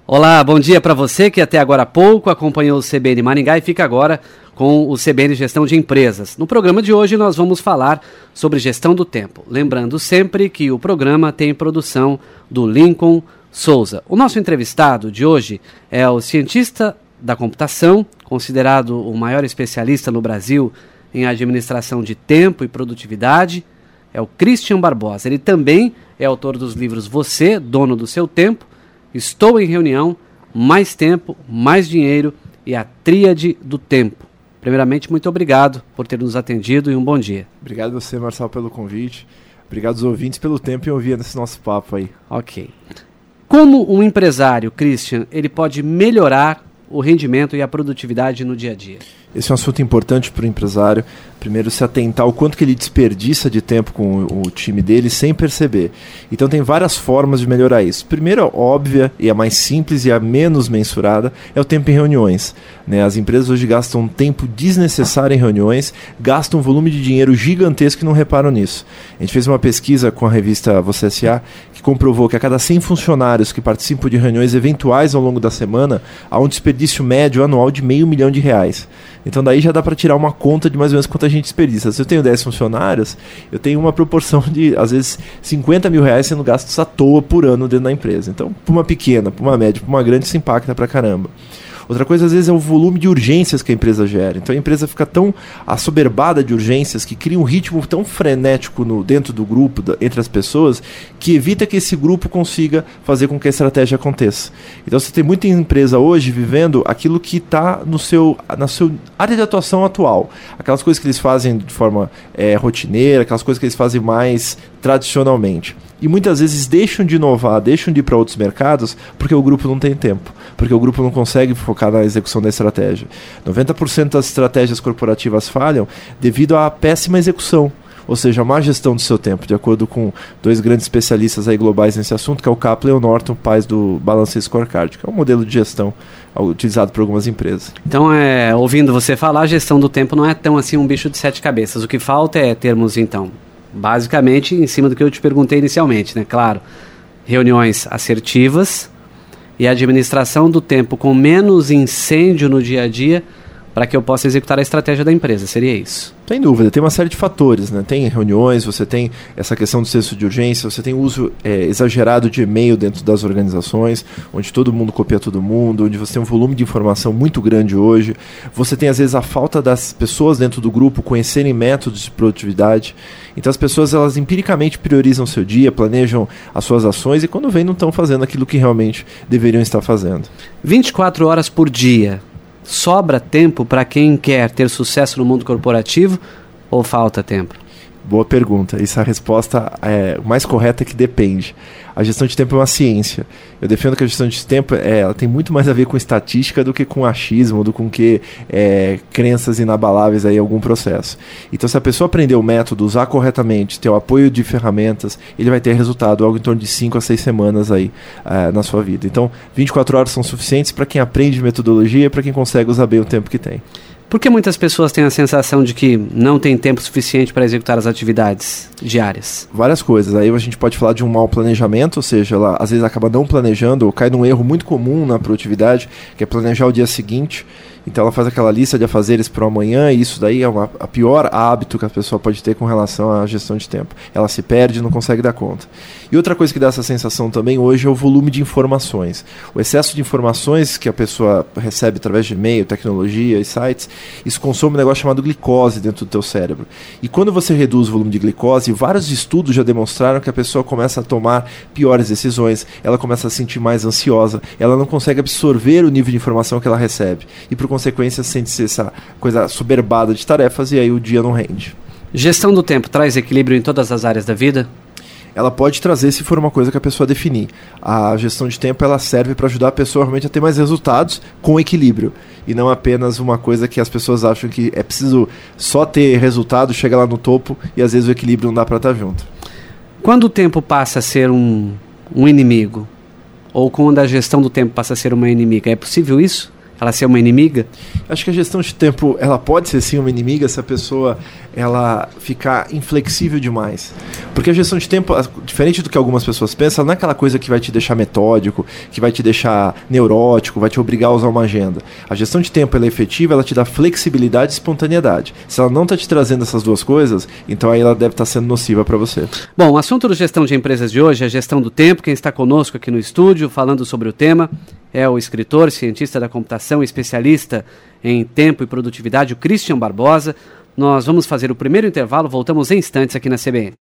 Olá, bom dia para você que até agora há pouco acompanhou o CBN Maringá e fica agora com o CBN Gestão de Empresas. No programa de hoje nós vamos falar sobre gestão do tempo. Lembrando sempre que o programa tem produção do Lincoln Souza. O nosso entrevistado de hoje é o cientista da computação, considerado o maior especialista no Brasil em administração de tempo e produtividade, é o Christian Barbosa. Ele também é autor dos livros Você, Dono do Seu Tempo, Estou em Reunião, Mais Tempo, Mais Dinheiro e a Tríade do Tempo. Primeiramente, muito obrigado por ter nos atendido e um bom dia. Obrigado a você, Marcelo, pelo convite. Obrigado aos ouvintes pelo tempo em ouvir esse nosso papo aí. Ok. Como um empresário, Christian, ele pode melhorar o rendimento e a produtividade no dia a dia? Esse é um assunto importante para o empresário. Primeiro, se atentar ao quanto que ele desperdiça de tempo com o time dele sem perceber. Então, tem várias formas de melhorar isso. Primeiro, a óbvia e a mais simples e a menos mensurada é o tempo em reuniões. As empresas hoje gastam tempo desnecessário em reuniões, gastam um volume de dinheiro gigantesco e não reparam nisso. A gente fez uma pesquisa com a revista Você S.A. que comprovou que a cada 100 funcionários que participam de reuniões eventuais ao longo da semana, há um desperdício médio anual de R$500 mil. Então daí já dá para tirar uma conta de mais ou menos quanto a gente desperdiça. Se eu tenho 10 funcionários, eu tenho uma proporção de, às vezes, R$50 mil sendo gastos à toa por ano dentro da empresa. Então, para uma pequena, para uma média, para uma grande, isso impacta pra caramba. Outra coisa, às vezes, é o volume de urgências que a empresa gera. Então, a empresa fica tão assoberbada de urgências que cria um ritmo tão frenético dentro do grupo, entre as pessoas, que evita que esse grupo consiga fazer com que a estratégia aconteça. Então, você tem muita empresa hoje vivendo aquilo que está na sua área de atuação atual. Aquelas coisas que eles fazem de forma rotineira, aquelas coisas que eles fazem mais tradicionalmente. E muitas vezes deixam de inovar, deixam de ir para outros mercados porque o grupo não tem tempo, porque o grupo não consegue focar na execução da estratégia. 90% das estratégias corporativas falham devido à péssima execução, ou seja, a má gestão do seu tempo, de acordo com dois grandes especialistas aí globais nesse assunto, que é o Kaplan e o Norton, pais do Balance Scorecard, que é um modelo de gestão utilizado por algumas empresas. Então, ouvindo você falar, a gestão do tempo não é tão assim um bicho de 7 cabeças. O que falta é termos, então, basicamente, em cima do que eu te perguntei inicialmente, né? Claro, reuniões assertivas e administração do tempo com menos incêndio no dia a dia para que eu possa executar a estratégia da empresa. Seria isso? Sem dúvida, tem uma série de fatores, né? Tem reuniões, você tem essa questão do senso de urgência, você tem o uso exagerado de e-mail dentro das organizações, onde todo mundo copia todo mundo, onde você tem um volume de informação muito grande hoje. Você tem, às vezes, a falta das pessoas dentro do grupo conhecerem métodos de produtividade. Então, as pessoas, elas empiricamente priorizam o seu dia, planejam as suas ações e, quando vem, não estão fazendo aquilo que realmente deveriam estar fazendo. 24 horas por dia. Sobra tempo para quem quer ter sucesso no mundo corporativo ou falta tempo? Boa pergunta. A resposta mais correta é que depende. A gestão de tempo é uma ciência. Eu defendo que a gestão de tempo ela tem muito mais a ver com estatística do que com achismo, do que crenças inabaláveis aí em algum processo. Então, se a pessoa aprender o método, usar corretamente, ter o apoio de ferramentas, ele vai ter resultado algo em torno de 5 a 6 semanas aí na sua vida. Então, 24 horas são suficientes para quem aprende metodologia e para quem consegue usar bem o tempo que tem. Por que muitas pessoas têm a sensação de que não tem tempo suficiente para executar as atividades diárias? Várias coisas. Aí a gente pode falar de um mau planejamento, ou seja, ela às vezes acaba não planejando ou cai num erro muito comum na produtividade, que é planejar o dia seguinte. Então ela faz aquela lista de afazeres para o amanhã e isso daí é a pior hábito que a pessoa pode ter com relação à gestão de tempo. Ela se perde e não consegue dar conta. E outra coisa que dá essa sensação também hoje é o volume de informações. O excesso de informações que a pessoa recebe através de e-mail, tecnologia e sites, isso consome um negócio chamado glicose dentro do teu cérebro. E quando você reduz o volume de glicose, vários estudos já demonstraram que a pessoa começa a tomar piores decisões, ela começa a se sentir mais ansiosa, ela não consegue absorver o nível de informação que ela recebe. E por consequência sente-se essa coisa soberbada de tarefas e aí o dia não rende. Gestão do tempo traz equilíbrio em todas as áreas da vida? Ela pode trazer se for uma coisa que a pessoa definir. A gestão de tempo ela serve para ajudar a pessoa realmente a ter mais resultados com equilíbrio. E não apenas uma coisa que as pessoas acham que é preciso só ter resultado, chegar lá no topo e às vezes o equilíbrio não dá para estar junto. Quando o tempo passa a ser um inimigo? Ou quando a gestão do tempo passa a ser uma inimiga? É possível isso? ela ser uma inimiga? Acho que a gestão de tempo, ela pode ser sim uma inimiga se a pessoa ela ficar inflexível demais. Porque a gestão de tempo, diferente do que algumas pessoas pensam, não é aquela coisa que vai te deixar metódico, que vai te deixar neurótico, vai te obrigar a usar uma agenda. A gestão de tempo ela é efetiva, ela te dá flexibilidade e espontaneidade. Se ela não está te trazendo essas duas coisas, então aí ela deve estar sendo nociva para você. Bom, o assunto do Gestão de Empresas de hoje é a gestão do tempo. Quem está conosco aqui no estúdio falando sobre o tema é o escritor, cientista da computação, especialista em tempo e produtividade, o Christian Barbosa. Nós vamos fazer o primeiro intervalo, voltamos em instantes aqui na CBN.